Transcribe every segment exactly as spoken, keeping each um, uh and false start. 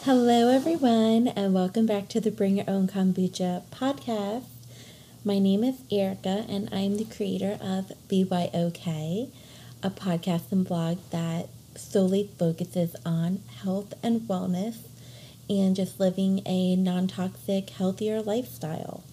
Hello, everyone, and welcome back to the Bring Your Own Kombucha podcast. My name is Erica, and I'm the creator of B Y O K, a podcast and blog that solely focuses on health and wellness and just living a non-toxic, healthier lifestyle.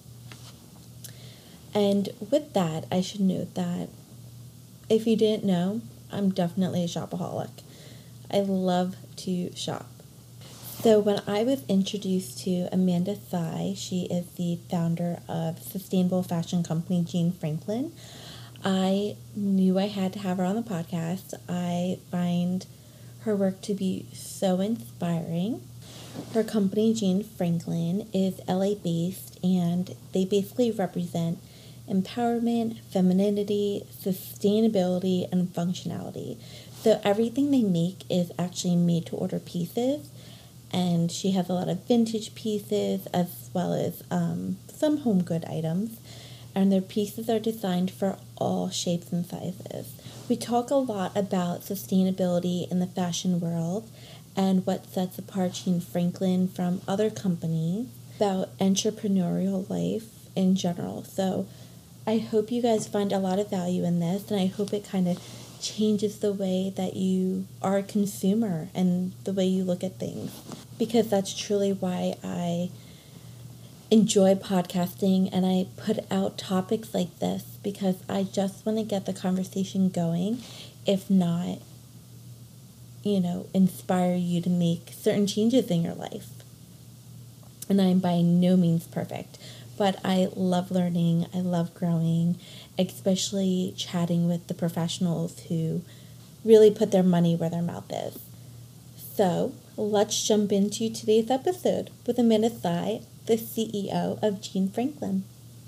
And with that, I should note that if you didn't know, I'm definitely a shopaholic. I love to shop. So when I was introduced to Amanda Tsai, she is the founder of sustainable fashion company Jean Franklin, I knew I had to have her on the podcast. I find her work to be so inspiring. Her company, Jean Franklin, is L A-based, and they basically represent empowerment, femininity, sustainability, and functionality. So everything they make is actually made-to-order pieces, and she has a lot of vintage pieces as well as um, some home good items, and their pieces are designed for all shapes and sizes. We talk a lot about sustainability in the fashion world and what sets apart Jean Franklin from other companies, about entrepreneurial life in general. So I hope you guys find a lot of value in this, and I hope it kind of changes the way that you are a consumer and the way you look at things, because that's truly why I enjoy podcasting and I put out topics like this, because I just want to get the conversation going, if not, you know, inspire you to make certain changes in your life. And I'm by no means perfect, but I love learning, I love growing, especially chatting with the professionals who really put their money where their mouth is. So let's jump into today's episode with Amanda Tsai, the C E O of Jean Franklin.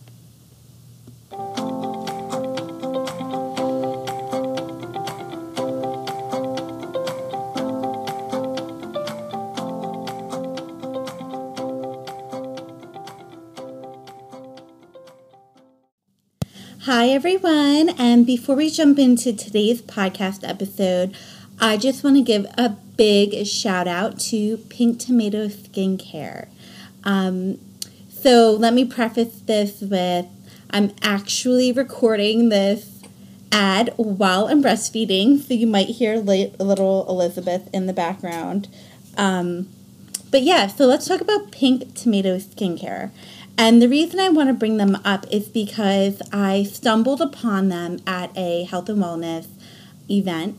Hi, everyone. And before we jump into today's podcast episode, I just want to give a big shout out to Pink Tomato Skincare. Um, so let me preface this with, I'm actually recording this ad while I'm breastfeeding, so you might hear late, little Elizabeth in the background. Um, but yeah, so let's talk about Pink Tomato Skincare. And the reason I want to bring them up is because I stumbled upon them at a health and wellness event.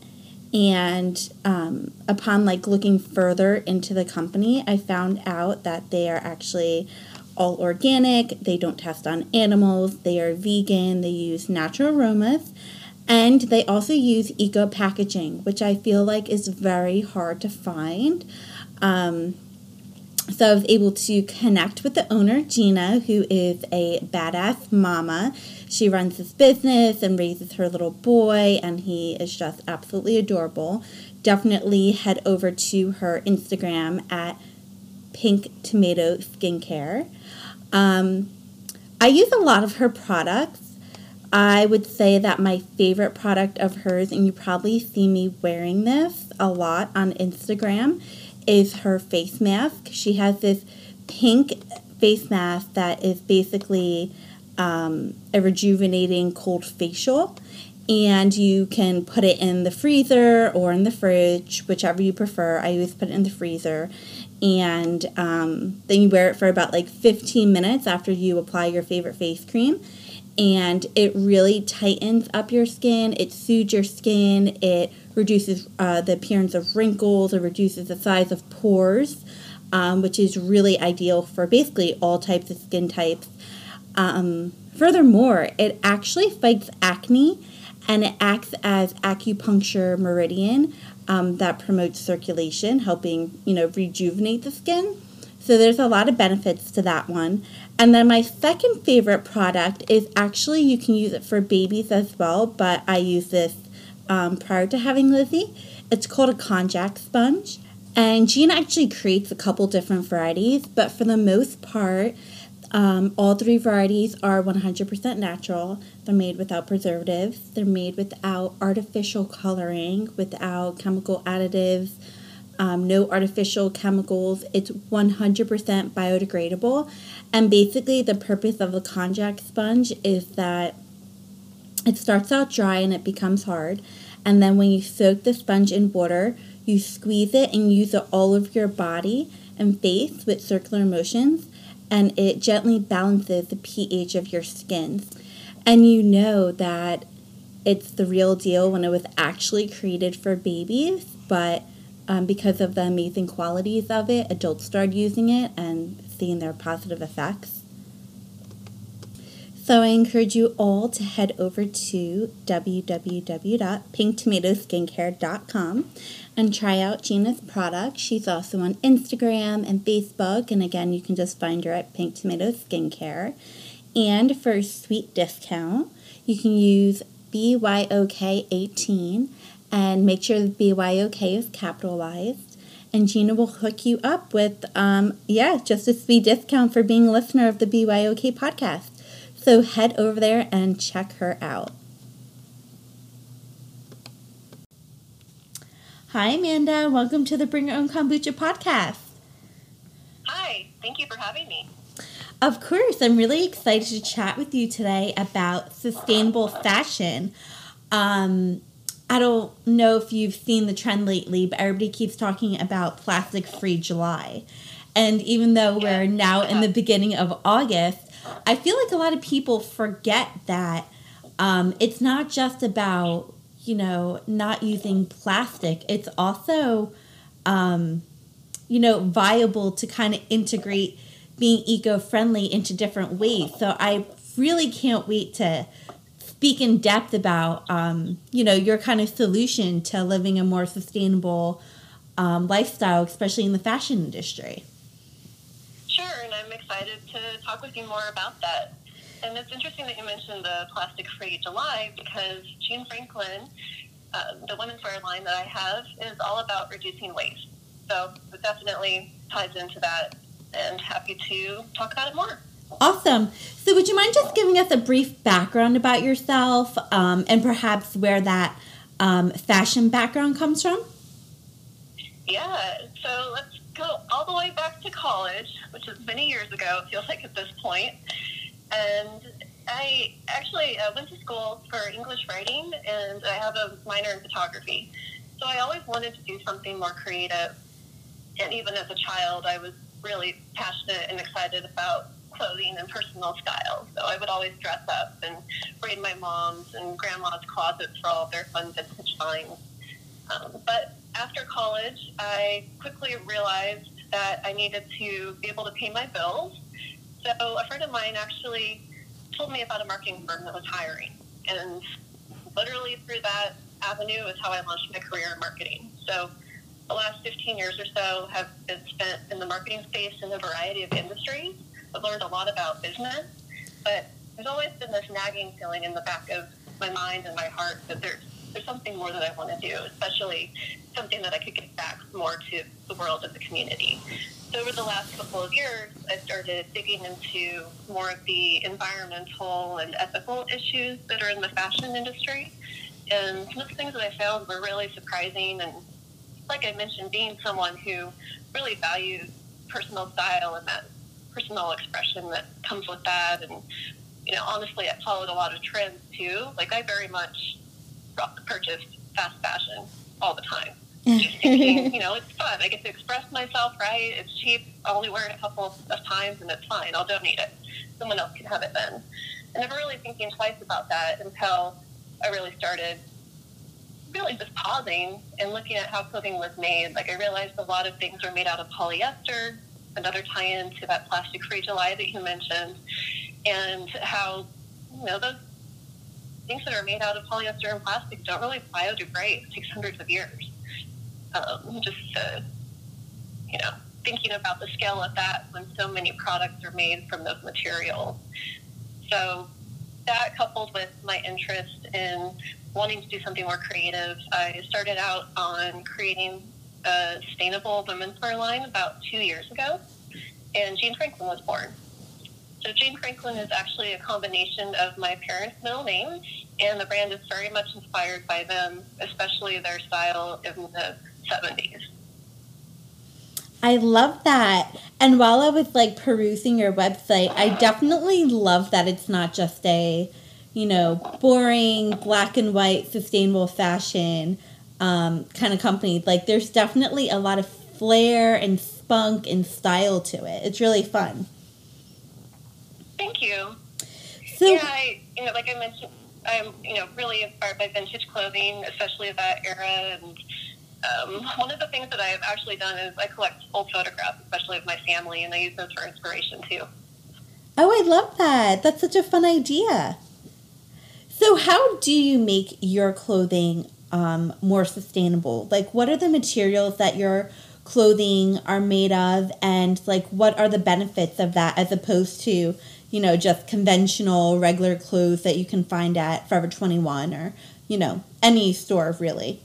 And um, upon like looking further into the company, I found out that they are actually all organic. They don't test on animals. They are vegan. They use natural aromas. And they also use eco packaging, which I feel like is very hard to find. Um, So I was able to connect with the owner, Gina, who is a badass mama. She runs this business and raises her little boy, and he is just absolutely adorable. Definitely head over to her Instagram at Pink Tomato Skincare. Um, I use a lot of her products. I would say that my favorite product of hers, and you probably see me wearing this a lot on Instagram, is her face mask. She has this pink face mask that is basically um, a rejuvenating cold facial, and you can put it in the freezer or in the fridge, whichever you prefer. I always put it in the freezer, and um, then you wear it for about like fifteen minutes after you apply your favorite face cream, and it really tightens up your skin. It soothes your skin. It reduces uh, the appearance of wrinkles. It reduces the size of pores, um, which is really ideal for basically all types of skin types. Um, furthermore, it actually fights acne, and it acts as acupuncture meridian um, that promotes circulation, helping, you know, rejuvenate the skin. So there's a lot of benefits to that one. And then my second favorite product is actually, you can use it for babies as well, but I use this um, prior to having Lizzie. It's called a konjac sponge. And Jean actually creates a couple different varieties, but for the most part, um, all three varieties are one hundred percent natural. They're made without preservatives. They're made without artificial coloring, without chemical additives. um, no artificial chemicals. It's one hundred percent biodegradable. And basically the purpose of a konjac sponge is that it starts out dry and it becomes hard. And then when you soak the sponge in water, you squeeze it and use it all over your body and face with circular motions. And it gently balances the pH of your skin. And you know that it's the real deal when it was actually created for babies. But um, because of the amazing qualities of it, adults started using it and seeing their positive effects. So I encourage you all to head over to w w w dot pink tomato skincare dot com and try out Gina's product. She's also on Instagram and Facebook, and again, you can just find her at Pink Tomato Skincare. And for a sweet discount, you can use B Y O K eighteen, and make sure the B Y O K is capitalized. And Gina will hook you up with, um, yeah, just a sweet discount for being a listener of the B Y O K podcast. So head over there and check her out. Hi, Amanda. Welcome to the Bring Your Own Kombucha podcast. Hi. Thank you for having me. Of course. I'm really excited to chat with you today about sustainable fashion. Um, I don't know if you've seen the trend lately, but everybody keeps talking about plastic-free July. And even though we're now in the beginning of August, I feel like a lot of people forget that um, it's not just about, you know, not using plastic. It's also, um, you know, viable to kind of integrate being eco-friendly into different ways. So I really can't wait to speak in depth about, um, you know, your kind of solution to living a more sustainable um, lifestyle, especially in the fashion industry. Sure, and I'm excited to talk with you more about that. And it's interesting that you mentioned the plastic-free July because Jean Franklin, uh, the women's wear line that I have, is all about reducing waste. So it definitely ties into that, and happy to talk about it more. Awesome. So would you mind just giving us a brief background about yourself um, and perhaps where that um, fashion background comes from? Yeah, so let's go all the way back to college, which is many years ago, it feels like at this point. And I actually uh, went to school for English writing, and I have a minor in photography. So I always wanted to do something more creative. And even as a child, I was really passionate and excited about clothing and personal style. So I would always dress up and raid my mom's and grandma's closets for all of their fun vintage finds. Um, but after college, I quickly realized that I needed to be able to pay my bills. So a friend of mine actually told me about a marketing firm that was hiring. And literally through that avenue is how I launched my career in marketing. So the last fifteen years or so have been spent in the marketing space in a variety of industries. I've learned a lot about business, but there's always been this nagging feeling in the back of my mind and my heart that there's there's something more that I want to do, especially something that I could give back more to the world and the community. So over the last couple of years, I started digging into more of the environmental and ethical issues that are in the fashion industry. And some of the things that I found were really surprising. And like I mentioned, being someone who really values personal style and that personal expression that comes with that. And, you know, honestly, I followed a lot of trends too. Like I very much purchased fast fashion all the time. Just thinking, you know, it's fun. I get to express myself, right? It's cheap. I only wear it a couple of times and it's fine. I'll donate it. Someone else can have it then. And never really thinking twice about that until I really started really just pausing and looking at how clothing was made. Like I realized a lot of things were made out of polyester, another tie-in to that plastic-free July that you mentioned, and how, you know, those things that are made out of polyester and plastic don't really biodegrade. It takes hundreds of years. Um, just, uh, you know, thinking about the scale of that when so many products are made from those materials. So that coupled with my interest in wanting to do something more creative, I started out on creating a sustainable women's wear line about two years ago, and Jean Franklin was born. So Jean Franklin is actually a combination of my parents' middle names, and the brand is very much inspired by them, especially their style in the seventies. I love that. And while I was like perusing your website, I definitely love that it's not just a, you know, boring black and white sustainable fashion um, kind of company. Like there's definitely a lot of flair and spunk and style to it. It's really fun. Thank you. So, yeah, I, you know, like I mentioned, I'm, you know, really inspired by vintage clothing, especially of that era. And um, one of the things that I've actually done is I collect old photographs, especially of my family, and I use those for inspiration too. Oh, I love that. That's such a fun idea. So how do you make your clothing um, more sustainable? Like, what are the materials that your clothing are made of, and like, what are the benefits of that as opposed to, you know, just conventional regular clothes that you can find at Forever twenty-one or, you know, any store really?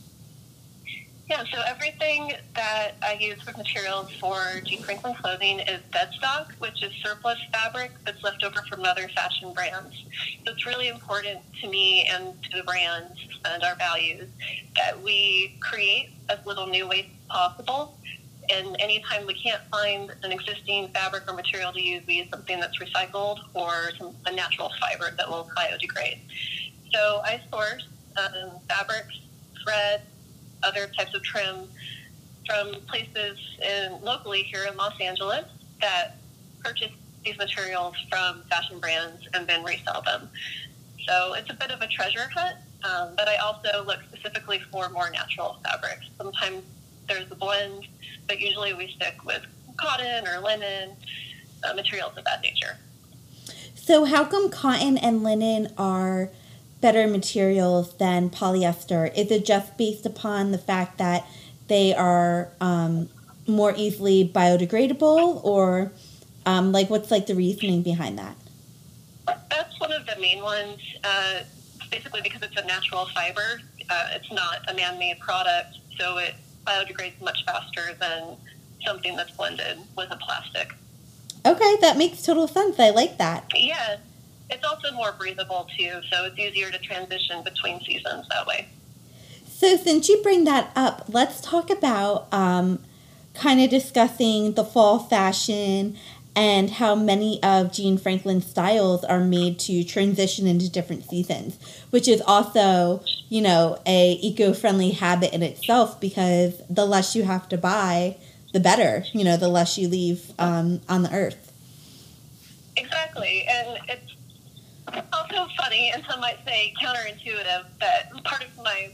Yeah, so everything that I use for materials for Jean Franklin clothing is dead stock, which is surplus fabric that's left over from other fashion brands. So it's really important to me and to the brand and our values that we create as little new waste as possible. And anytime we can't find an existing fabric or material to use, we use something that's recycled or some, a natural fiber that will biodegrade. So I source um, fabrics, thread, other types of trim from places in locally here in Los Angeles that purchase these materials from fashion brands and then resell them. So it's a bit of a treasure hunt, um, but I also look specifically for more natural fabrics. Sometimes there's a blend, but usually we stick with cotton or linen, uh, materials of that nature. So how come cotton and linen are better materials than polyester? Is it just based upon the fact that they are um, more easily biodegradable, or um, like what's like the reasoning behind that? That's one of the main ones. Uh, basically, because it's a natural fiber, uh, it's not a man-made product, so it biodegrades much faster than something that's blended with a plastic. Okay, that makes total sense. I like that. Yeah. It's also more breathable, too, so it's easier to transition between seasons that way. So since you bring that up, let's talk about um, kind of discussing the fall fashion and how many of Jean Franklin's styles are made to transition into different seasons, which is also, you know, a eco-friendly habit in itself, because the less you have to buy, the better, you know, the less you leave um, on the earth. Exactly, and it's also funny, and some might say counterintuitive, that part of my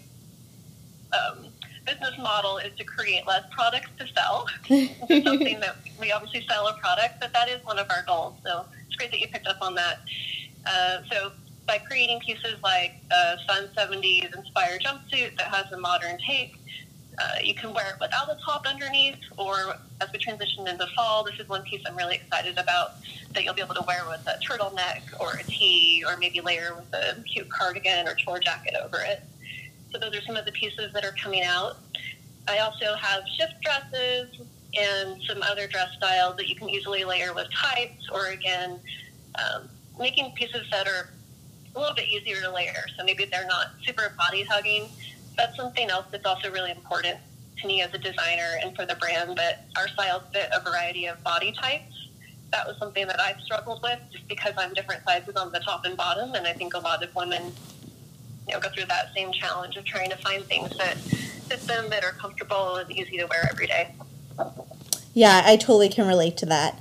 um, business model is to create less products to sell. It's something that we obviously sell a product, but that is one of our goals. So it's great that you picked up on that. Uh, so by creating pieces like a Sun seventies inspired jumpsuit that has a modern take, Uh, you can wear it without a top underneath, or as we transition into fall, this is one piece I'm really excited about that you'll be able to wear with a turtleneck or a tee, or maybe layer with a cute cardigan or chore jacket over it. So those are some of the pieces that are coming out. I also have shift dresses and some other dress styles that you can easily layer with tights, or again, um, making pieces that are a little bit easier to layer. So maybe they're not super body hugging. That's something else that's also really important to me as a designer and for the brand, that our styles fit a variety of body types. That was something that I've struggled with just because I'm different sizes on the top and bottom, and I think a lot of women, you know, go through that same challenge of trying to find things that fit them, that are comfortable and easy to wear every day. Yeah, I totally can relate to that.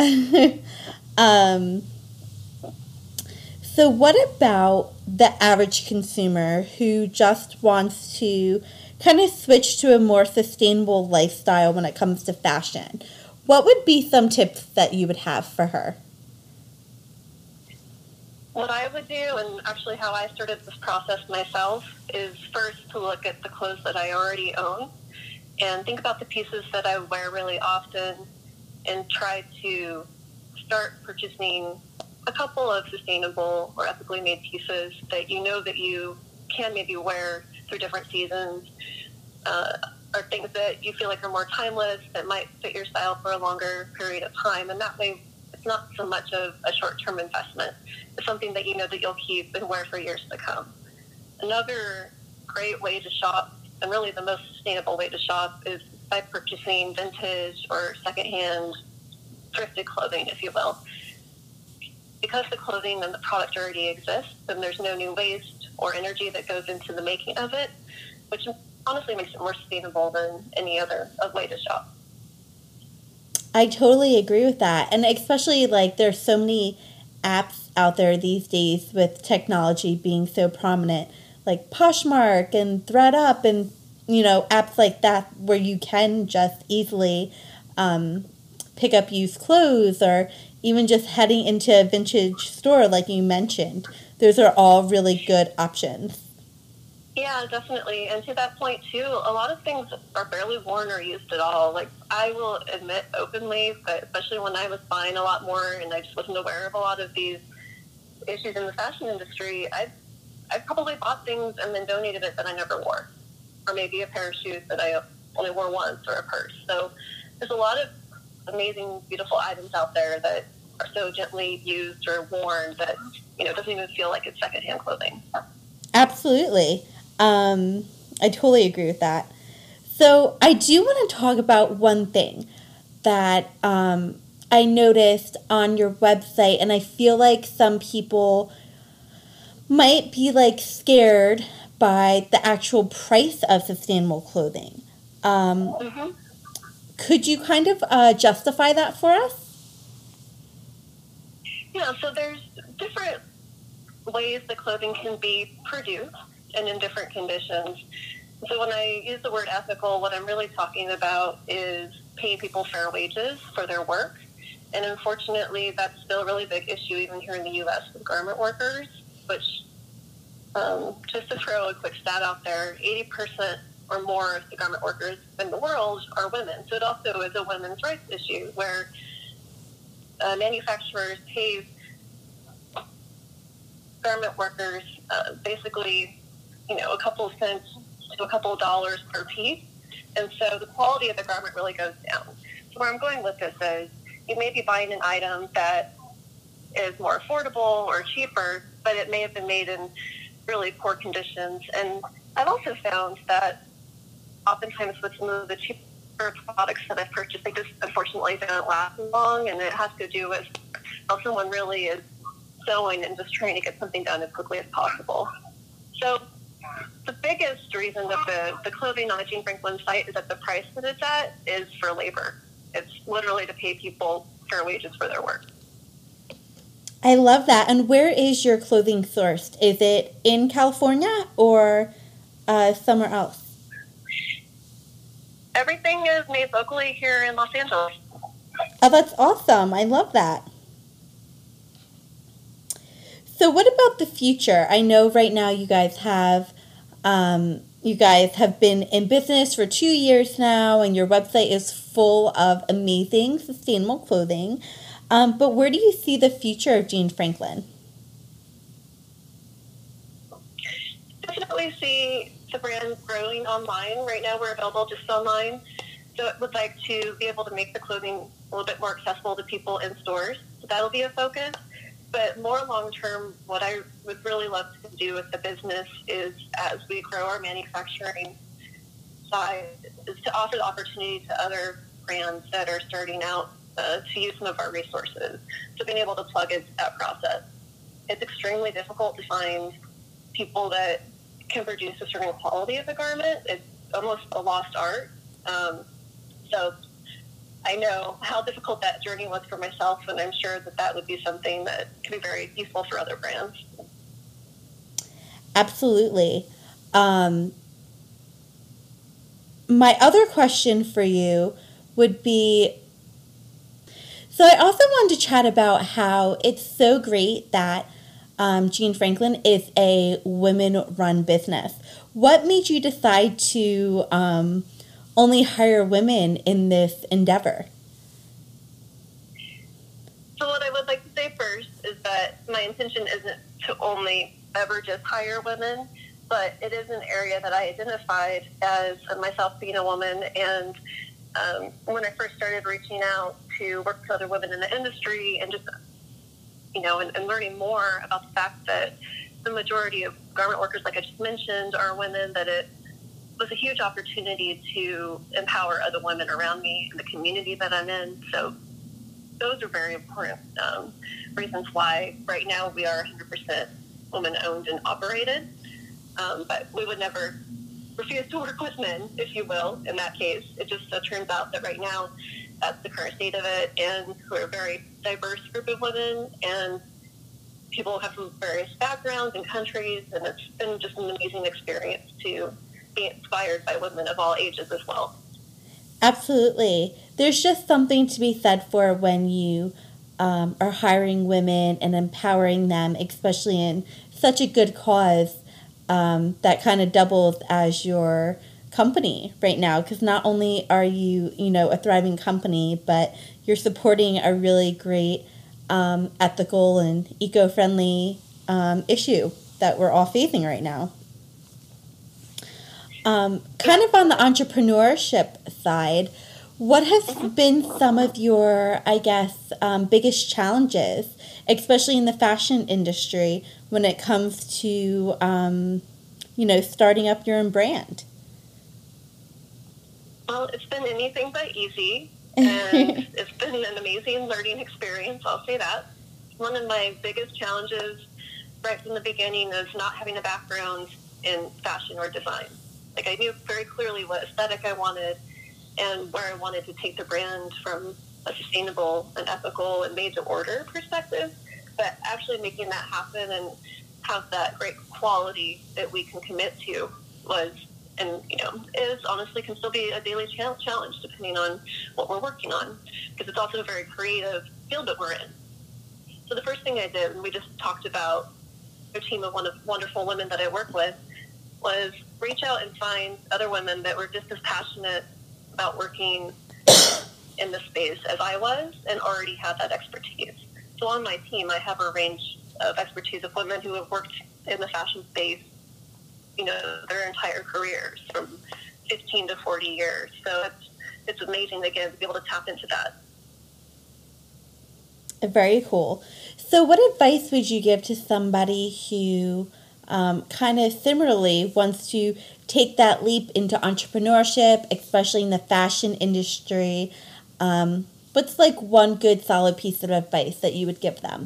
um, so what about the average consumer who just wants to kind of switch to a more sustainable lifestyle when it comes to fashion? What would be some tips that you would have for her? What I would do, and actually how I started this process myself, is first to look at the clothes that I already own and think about the pieces that I wear really often, and try to start purchasing a couple of sustainable or ethically made pieces that you know that you can maybe wear through different seasons, uh, or things that you feel like are more timeless, that might fit your style for a longer period of time. And that way, it's not so much of a short-term investment. It's something that you know that you'll keep and wear for years to come. Another great way to shop, and really the most sustainable way to shop, is by purchasing vintage or secondhand thrifted clothing, if you will. Because the clothing and the product already exists, and there's no new waste or energy that goes into the making of it, which honestly makes it more sustainable than any other way to shop. I totally agree with that. And especially, like, there's so many apps out there these days with technology being so prominent, like Poshmark and ThreadUp and, you know, apps like that where you can just easily um, pick up used clothes, or even just heading into a vintage store like you mentioned. Those are all really good options. Yeah, definitely. And to that point, too, a lot of things are barely worn or used at all. Like, I will admit openly that especially when I was buying a lot more and I just wasn't aware of a lot of these issues in the fashion industry, I I probably bought things and then donated it that I never wore. Or maybe a pair of shoes that I only wore once, or a purse. So there's a lot of amazing, beautiful items out there that are so gently used or worn that, you know, it doesn't even feel like it's secondhand clothing. Absolutely. Um, I totally agree with that. So I do want to talk about one thing that um, I noticed on your website, and I feel like some people might be like scared by the actual price of sustainable clothing. Um, mm-hmm. Could you kind of uh, justify that for us? Yeah, so there's different ways that clothing can be produced and in different conditions. So when I use the word ethical, what I'm really talking about is paying people fair wages for their work. And unfortunately, that's still a really big issue even here in the U S with garment workers, which, um, just to throw a quick stat out there, eighty percent or more of the garment workers in the world are women. So it also is a women's rights issue where uh, manufacturers pay garment workers uh, basically, you know, a couple of cents to a couple of dollars per piece. And so the quality of the garment really goes down. So where I'm going with this is you may be buying an item that is more affordable or cheaper, but it may have been made in really poor conditions. And I've also found that oftentimes with some of the cheaper products that I've purchased, they just unfortunately don't last long, and it has to do with how someone really is sewing and just trying to get something done as quickly as possible. So the biggest reason that the, the clothing on the Jean Franklin site is at the price that it's at is for labor. It's literally to pay people fair wages for their work. I love that. And where is your clothing sourced? Is it in California or uh, somewhere else? Everything is made locally here in Los Angeles. Oh, that's awesome. I love that. So what about the future? I know right now you guys have um, you guys have been in business for two years now, and your website is full of amazing sustainable clothing. Um, but where do you see the future of Jean Franklin? Definitely see the brand growing online. Right now we're available just online. So I would like to be able to make the clothing a little bit more accessible to people in stores. So that'll be a focus. But more long-term, what I would really love to do with the business is, as we grow our manufacturing side, is to offer the opportunity to other brands that are starting out uh, to use some of our resources. So being able to plug into that process. It's extremely difficult to find people that can produce a certain quality of a garment. It's almost a lost art. Um, so I know how difficult that journey was for myself, and I'm sure that that would be something that could be very useful for other brands. Absolutely. Um, my other question for you would be, so I also wanted to chat about how it's so great that um, Jean Franklin is a women-run business. What made you decide to um, only hire women in this endeavor? So what I would like to say first is that my intention isn't to only ever just hire women, but it is an area that I identified as myself being a woman. And um, when I first started reaching out to work with other women in the industry and just, you know, and, and learning more about the fact that the majority of garment workers, like I just mentioned, are women, that it was a huge opportunity to empower other women around me in the community that I'm in. So those are very important um, reasons why right now we are one hundred percent woman-owned and operated. Um, but we would never refuse to work with men, if you will, in that case. It just uh, turns out that right now that's the current state of it, and we're a very diverse group of women, and people have from various backgrounds and countries, and it's been just an amazing experience to be inspired by women of all ages as well. Absolutely. There's just something to be said for when you um, are hiring women and empowering them, especially in such a good cause um, that kind of doubles as your company right now. Because not only are you, you know, a thriving company, but you're supporting a really great um, ethical and eco-friendly um, issue that we're all facing right now. Um, kind of on the entrepreneurship side, what has been some of your, I guess, um, biggest challenges, especially in the fashion industry, when it comes to, um, you know, starting up your own brand? Well, it's been anything but easy, and it's been an amazing learning experience, I'll say that. One of my biggest challenges right from the beginning is not having a background in fashion or design. Like, I knew very clearly what aesthetic I wanted and where I wanted to take the brand from a sustainable and ethical and made-to-order perspective, but actually making that happen and have that great quality that we can commit to was, and, you know, is honestly can still be a daily challenge depending on what we're working on, because it's also a very creative field that we're in. So the first thing I did, and we just talked about a team of wonderful women that I work with, was reach out and find other women that were just as passionate about working in this space as I was and already had that expertise. So on my team, I have a range of expertise of women who have worked in the fashion space, you know, their entire careers, from fifteen to forty years. So it's it's amazing to get, be able to tap into that. Very cool. So what advice would you give to somebody who Um, kind of similarly wants to take that leap into entrepreneurship, especially in the fashion industry? Um, what's like one good solid piece of advice that you would give them?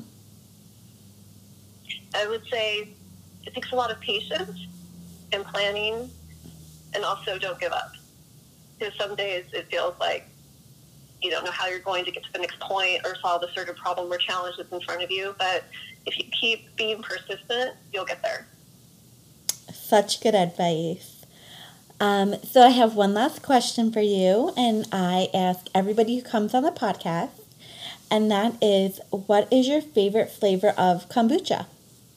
I would say it takes a lot of patience and planning, and also don't give up. Because some days it feels like you don't know how you're going to get to the next point or solve a certain problem or challenge that's in front of you, but if you keep being persistent, you'll get there. Such good advice. Um, so I have one last question for you, and I ask everybody who comes on the podcast, and that is, what is your favorite flavor of kombucha?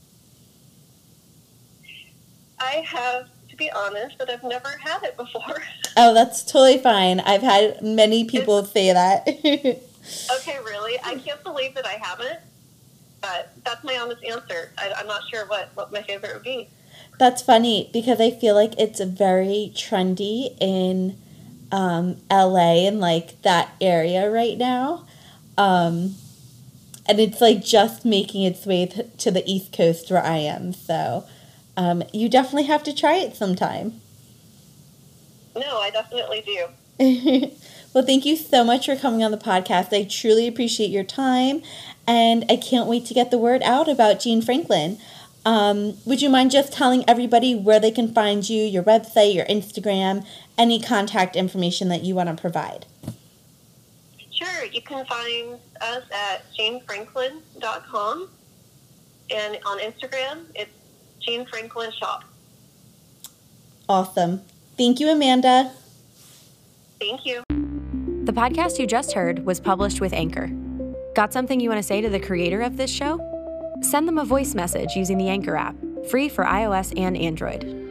I have to be honest, but I've never had it before. Oh, that's totally fine. I've had many people it's, say that. Okay, really? I can't believe that I haven't, but that's my honest answer. I, I'm not sure what, what my favorite would be. That's funny because I feel like it's very trendy in um, L A and like that area right now. Um, and it's like just making its way th- to the East Coast where I am. So um, you definitely have to try it sometime. No, I definitely do. Well, thank you so much for coming on the podcast. I truly appreciate your time, and I can't wait to get the word out about Jean Franklin. Um, would you mind just telling everybody where they can find you, your website, your Instagram, any contact information that you want to provide? Sure. You can find us at jean franklin dot com, and on Instagram, it's Jean Franklin Shop. Awesome. Thank you, Amanda. Thank you. The podcast you just heard was published with Anchor. Got something you want to say to the creator of this show? Send them a voice message using the Anchor app, free for iOS and Android.